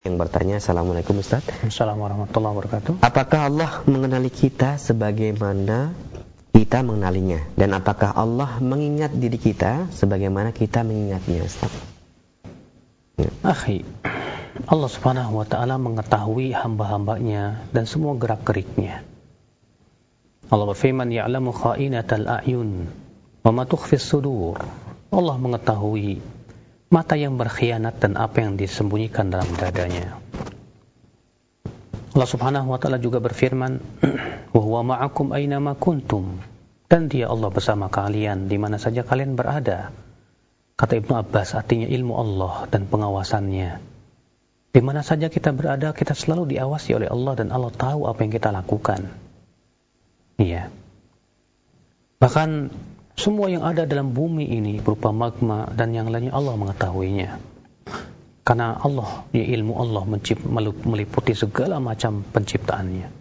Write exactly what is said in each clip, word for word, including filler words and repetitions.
Yang bertanya, Assalamualaikum Ustaz. Assalamualaikum warahmatullahi wabarakatuh. Apakah Allah mengenali kita sebagaimana kita mengenalinya? Dan apakah Allah mengingat diri kita sebagaimana kita mengingatnya, Ustaz? Ya. Akhi, Allah subhanahu wa ta'ala mengetahui hamba-hambanya dan semua gerak-geriknya. Allah berfirman, Ya'lamu kha'inatal a'yun wa ma tukhfis sudur. Allah mengetahui mata yang berkhianat dan apa yang disembunyikan dalam dadanya. Allah subhanahu wa ta'ala juga berfirman, wa huwa ma'akum aynama kuntum. Dan dia Allah bersama kalian di mana saja kalian berada. Kata Ibnu Abbas, artinya ilmu Allah dan pengawasannya. Di mana saja kita berada, kita selalu diawasi oleh Allah dan Allah tahu apa yang kita lakukan. Iya. Bahkan semua yang ada dalam bumi ini berupa magma dan yang lainnya Allah mengetahuinya. Karena Allah, ya ilmu Allah mencip, meliputi segala macam penciptaannya.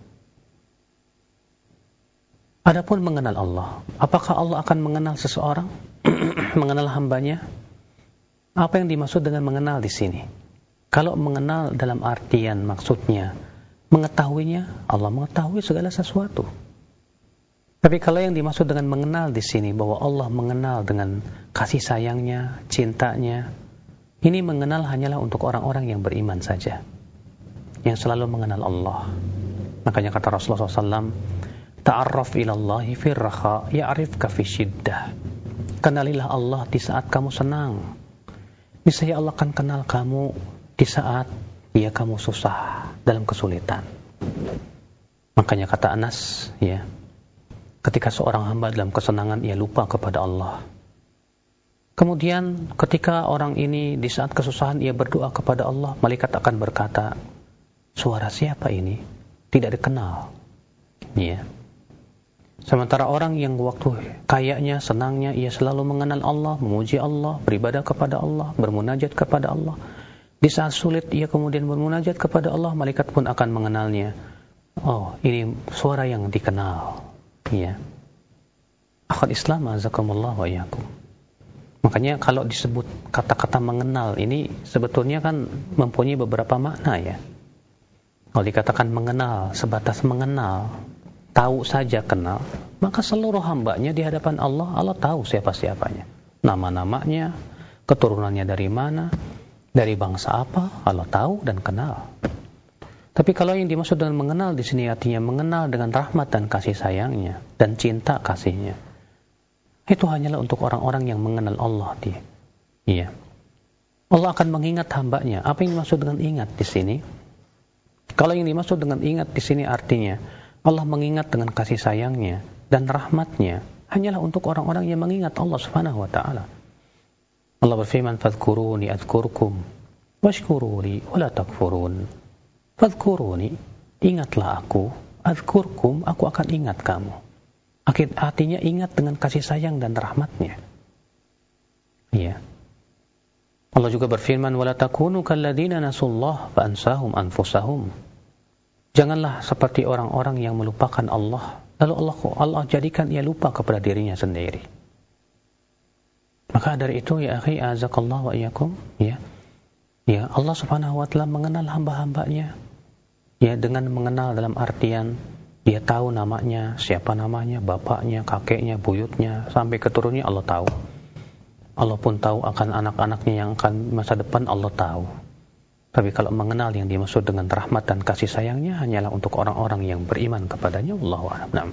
Adapun mengenal Allah, apakah Allah akan mengenal seseorang? Mengenal hambanya? Apa yang dimaksud dengan mengenal di sini? Kalau mengenal dalam artian maksudnya mengetahuinya, Allah mengetahui segala sesuatu. Tapi kalau yang dimaksud dengan mengenal di sini bahwa Allah mengenal dengan kasih sayangnya, cintanya, ini mengenal hanyalah untuk orang-orang yang beriman saja, yang selalu mengenal Allah. Makanya kata Rasulullah shallallahu alaihi wasallam, ta'arraf ilallahi fir raha ya'rifka fi syiddah. Kenalilah Allah di saat kamu senang, niscaya Allah akan kenal kamu di saat dia kamu susah dalam kesulitan. Makanya kata Anas, ya, ketika seorang hamba dalam kesenangan, ia lupa kepada Allah. Kemudian ketika orang ini di saat kesusahan, ia berdoa kepada Allah, malaikat akan berkata, suara siapa ini? Tidak dikenal. Ya. Sementara orang yang waktu kayanya, senangnya, ia selalu mengenal Allah, memuji Allah, beribadah kepada Allah, bermunajat kepada Allah. Di saat sulit, ia kemudian bermunajat kepada Allah, malaikat pun akan mengenalnya. Oh, ini suara yang dikenal. Ya. Akhul Islam azakumullah wa iyyakum. Makanya kalau disebut kata-kata mengenal ini sebetulnya kan mempunyai beberapa makna, ya. Kalau dikatakan mengenal, sebatas mengenal, tahu saja kenal, maka seluruh hambanya di hadapan Allah, Allah tahu siapa-siapanya. Nama-namanya, keturunannya dari mana, dari bangsa apa, Allah tahu dan kenal. Tapi kalau yang dimaksud dengan mengenal di sini artinya mengenal dengan rahmat dan kasih sayangnya dan cinta kasihnya, itu hanyalah untuk orang-orang yang mengenal Allah dia. Iya. Allah akan mengingat hambanya. Apa yang dimaksud dengan ingat di sini? Kalau yang dimaksud dengan ingat di sini artinya Allah mengingat dengan kasih sayangnya dan rahmatnya hanyalah untuk orang-orang yang mengingat Allah subhanahu wa ta'ala. Allah berfirman, fadhkuruni adhkurkum washkuruli wala takfurun. Fadhkuruni, ingatlah aku, adhkurkum, aku akan ingat kamu. Artinya ingat dengan kasih sayang dan rahmatnya. Iya. Allah juga berfirman, wala takunu kalladzina nasullah fa ansahum anfusahum. Janganlah seperti orang-orang yang melupakan Allah, lalu Allah Allah jadikan ia lupa kepada dirinya sendiri. Maka dari itu, ya akhi azakallah wa iyyakum, ya. Ya, Allah Subhanahu wa taala mengenal hamba-hambanya. Ya, dengan mengenal dalam artian dia tahu namanya, siapa namanya, bapaknya, kakeknya, buyutnya, sampai keturunannya Allah tahu. Allah pun tahu akan anak-anaknya yang akan masa depan, Allah tahu. Tapi kalau mengenal yang dimaksud dengan rahmat dan kasih sayangnya hanyalah untuk orang-orang yang beriman kepadanya, wallahu a'lam.